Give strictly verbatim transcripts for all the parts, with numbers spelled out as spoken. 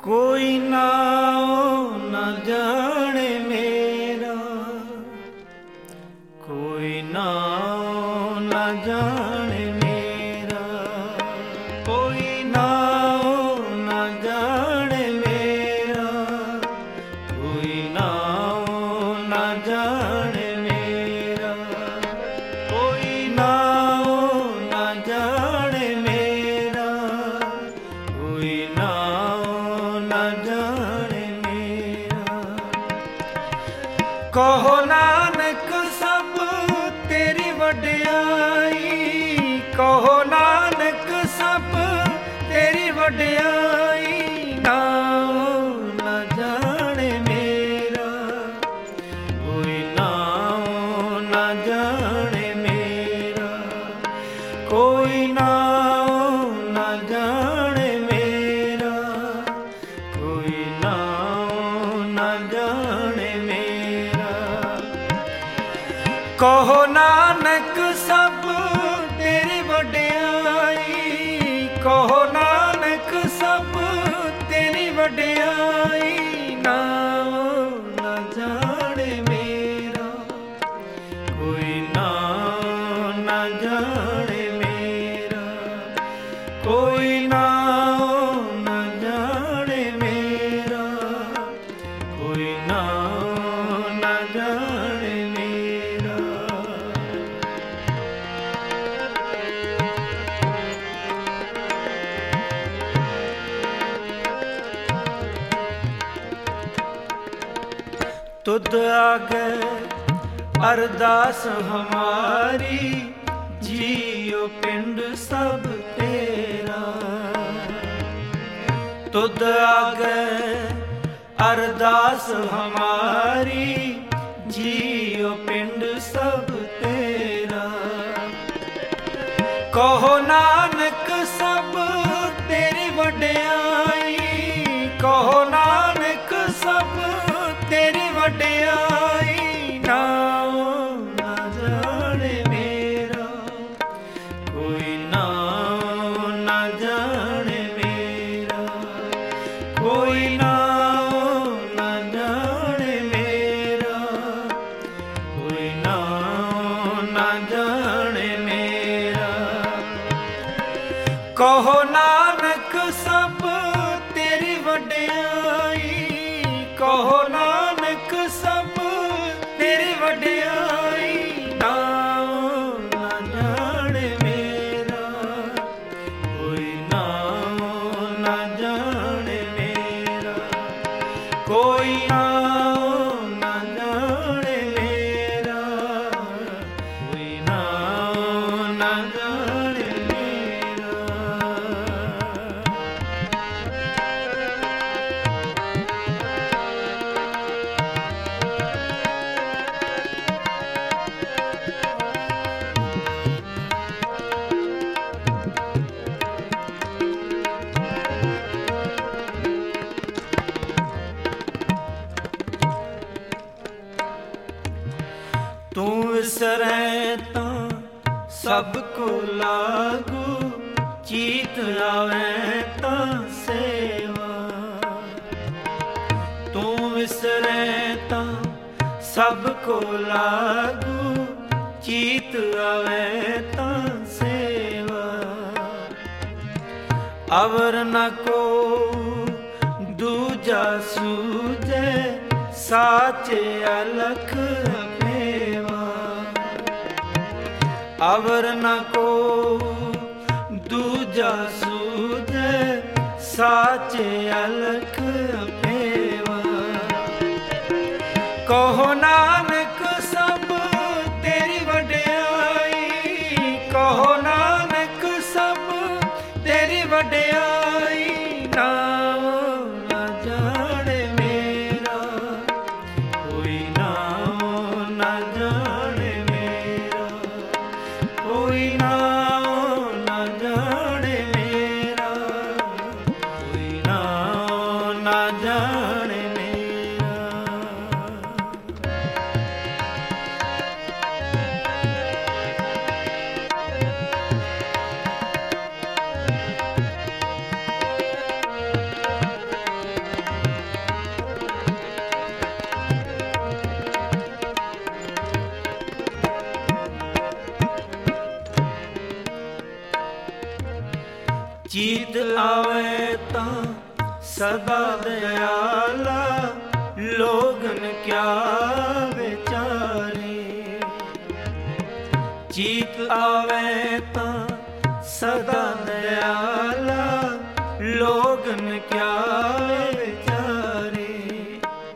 कोई नाओ न जाने मेरा, कोई नाओ न जाने मेरा, कोई नाओ न जाने मेरा, कोई नाओ न जाने मेरा, कोई नाओ न जाने मेरा, कोई नाओ न जाने मेरा। कहो नानक सब तेरी वड्याई, कहो नानक सब तेरी वड्याई, नाओ न जाने मेरा, कोई नाओ न जाने मेरा, कोई नाओ न जाने मेरा, कोई नाओ न जाने मेरा। कहो नानक सब तेरी वड्याई, कहो नानक सब तेरी वड्याई, नाओ न जाने मेरा, कोई नाओ न जाने मेरा, कोई नाओ न जाने मेरा, कोई नाओ न जाने मेरा। तुद आगे अरदास हमारी, जियो पिंड सब तेरा। तुद आगे अरदास हमारी, जियो पिंड सब तेरा। कहो नानक सब तेरी वड्याई, कहो नानक सब तेरी वड्याई, नाओ न जाने मेरा, कोई नाओ न जाने मेरा, कोई नाओ न जाने मेरा, कोई नाओ न जाने मेरा। कहो नानक सब तेरी वड्याई, कहो नानक सब तेरी वड्याई, नाओ न जाने मेरा, कोई नाओ न जाने मेरा, कोई नाओ न जाने मेरा, कोई नाओ न जाने मेरा। तू विसरै तां सब को लागू, चीत आवे तां सेवा। तू विसरै तां सब को लागू, चीत आवे तां सेवा। अवर न को दूजा सूझे, साचे अलख मेवा। अवर न को दूजा सूझे, साचे अलख मेवा। कहो नानक सब तेरी वड्याई, कहो नानक सब तेरी वड्याई, नाओ न जाने मेरा, कोई नाओ न जाने मेरा, कोई नाओ न जाने मेरा, कोई नाओ न जाने मेरा। ਚੀਤ ਆਵੇ ਤਾਂ ਸਦਾ ਦਇਆਲਾ, ਲੋਗਨ ਕਿਆ ਵਿਚਾਰੇ। ਚੀਤ ਆਵੇ ਤਾਂ ਸਦਾ ਦਇਆਲਾ, ਲੋਗਨ ਕਿਆ ਵਿਚਾਰੇ।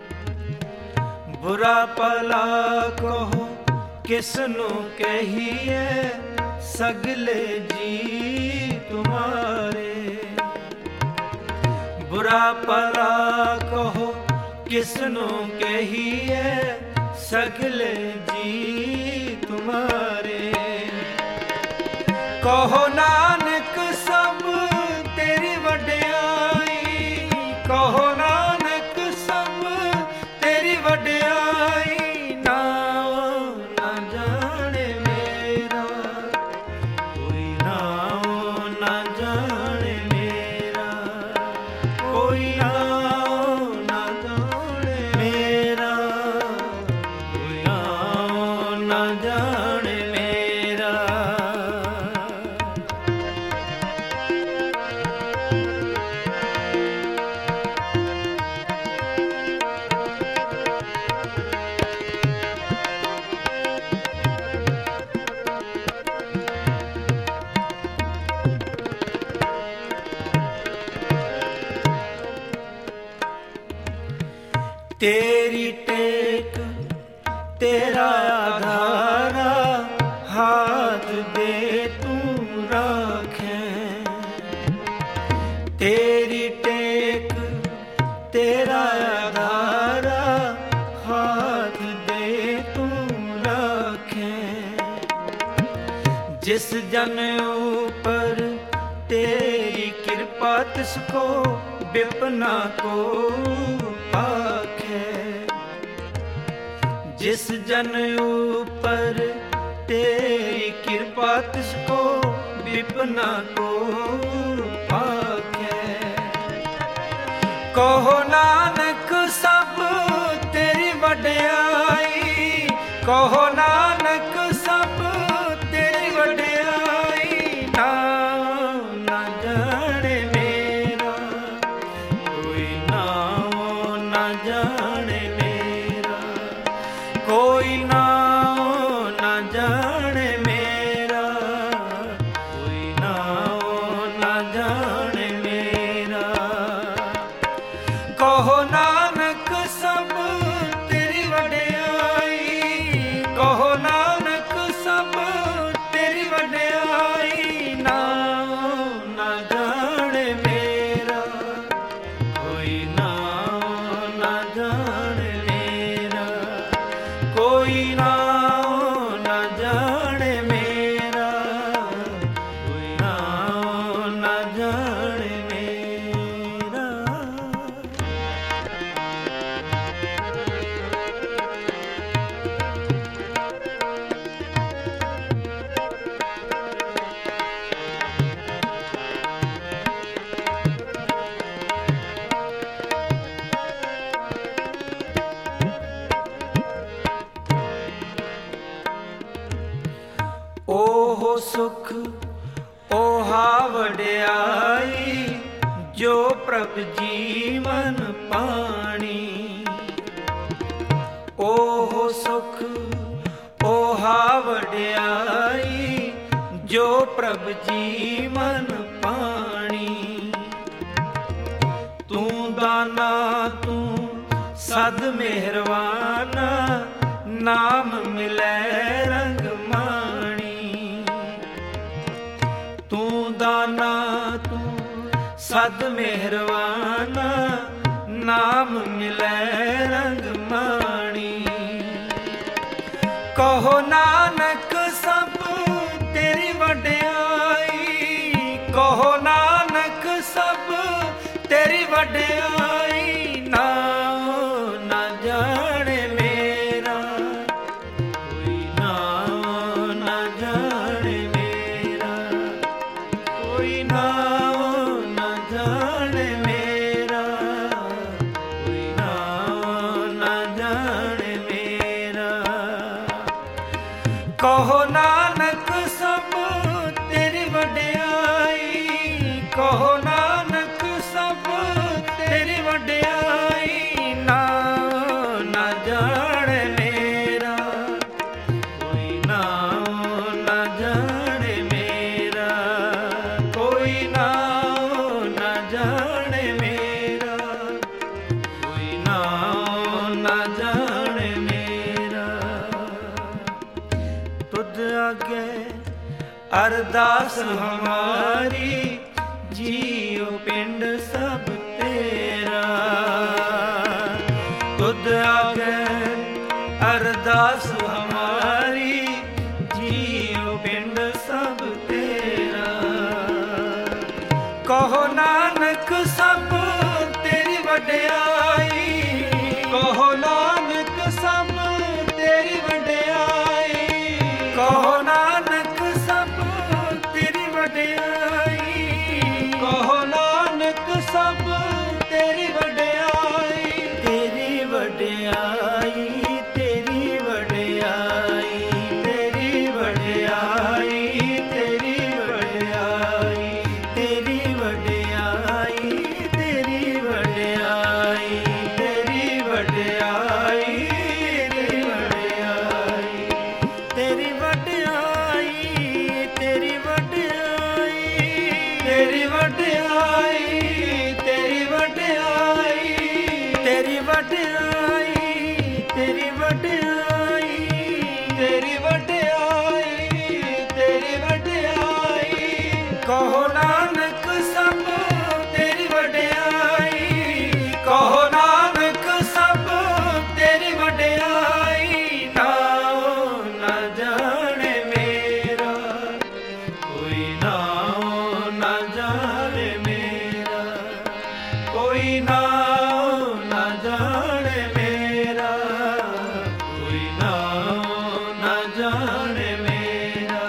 ਬੁਰਾ ਭਲਾ ਕਹੋ ਕਿਸਨੂੰ ਕਹੀਏ, ਸਗਲੇ ਜੀ ਤੁਮਾਰੇ। ਬੁਰਾ ਭਲਾ ਕਹੋ ਕਿਸਨੂੰ ਕਹੀਏ, ਸਗਲੇ ਜੀ ਤੁਮਾਰੇ। ਕਹੋ ਨਾਨਕ ਸਭ ਤੇਰੀ ਵਡਿਆਈ, ਕਹੋ ਨਾਨਕ ਸਭ ਤੇਰੀ ਵਡਿਆਈ। ਨਾਉ ਨਾ ਜਾਣੇ ਮੇਰਾ, ਕੋਈ ਨਾਉ ਨਾ ਜਾਣੇ ਮੇਰਾ, ਕੋਈ ਨਾਉ ਨਾ ਜਾਣੇ ਮੇਰਾ, ਕੋਈ ਨਾਉ ਨਾ ਜਾਣੇ ਮੇਰਾ। तेरी टेक तेरा आधारा, हाथ दे तू राखें। तेरी टेक तेरा आधारा, हाथ दे तू राखें। जिस जन ऊपर तेरी कृपा, तिसको विपना को पाखे। जिस जन ऊपर तेरी कृपा, तिसको विपना को पाखे। कहो नानक सब तेरी वड्याई, कहो नानक सब तेरी वड्याई। नाम ना जाने मेरा, कोई नाम ना जाने मेरा, कोई नाम ना जाने मेरा, कोई नाम ना जाने मेरा। कहो नानक सब तेरी वड्याई, कहो नानक सब तेरी वड्याई। नाम ना जाने मेरा, कोई नाम ना जाने मेरा, कोई नाम ना जाने मेरा, कोई नाम ना जाने मेरा। ओह सुख ओहा वड्याई, जो प्रभ जीवन पाणी। ओह सुख ओहा वड्याई, जो प्रभ जीवन पाणी। तू दाना तू सद मेहरवाना, नाम मिलै रंग माणी। तू दाना तू सद मेहरवाना, नाम मिलै रंग माणी। कहो नानक सब तेरी वड्याई, कहो नानक सब तेरी वड्याई। नाम ना जाने मेरा, कोई नाम ना जाने मेरा, कोई नाम ना जाने मेरा, कोई नाम ना जाने मेरा। कहो नानक सब तेरी वड्याई, अरदास हमारी जियो पिंड सब तेरा। तुद आगे अरदास हमारी जियो पिंड सब तेरा। कहो नानक सब तेरी वड्याई, कहो नानक सब तेरी वड्याई, कहो नानक सब तेरी वड्याई, कहो नानक सब तेरी वड्याई। तेरी वड्याई, तेरी वड्याई, तेरी वड्याई, तेरी वड्याई, तेरी वड्याई, तेरी वड्याई, तेरी वड्याई, तेरी वड्याई, तेरी वड्याई, तेरी वड्याई, तेरी वड्याई, तेरी वड्याई, तेरी वड्याई, तेरी वड्याई, तेरी वड्याई। कहो नानक सब तेरी वड्याई, कहो नानक सब तेरी वड्याई। नाओ ना जाने मेरा कोई, नाओ ना जाने मेरा कोई, नाओ ना जाने मेरा कोई, नाओ ना जाने मेरा।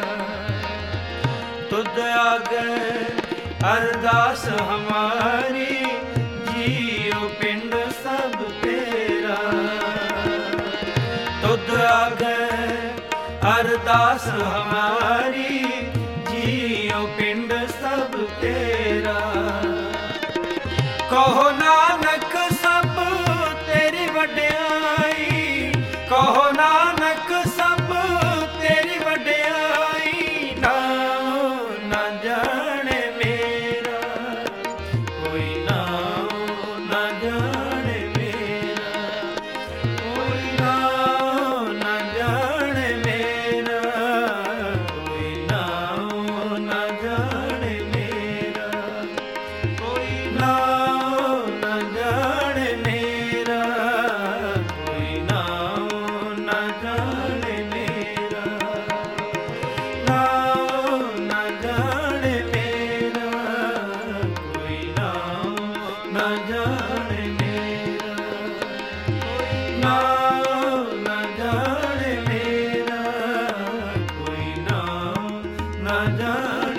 तुद आगे अरदास हमारी जियो पिंड सब तेरा। तुद आगे अरदास हमारी जियो पिंड सब तेरा। कहो नानक सब तेरी वड्याई, कहो नानक सब तेरी वड्याई। नाओ ना जाने मेरा कोई, नाओ ना जाने मेरा कोई, नाओ ना जाने मेरा कोई, नाओ ना जाने मेरा कोई, नाओ ना जाने मेरा कोई, नाओ ना जाने मेरा, नाओ ना जाने मेरा कोई, नाओ ना जाने मेरा कोई, नाओ ना जाने मेरा कोई, नाओ ना जाने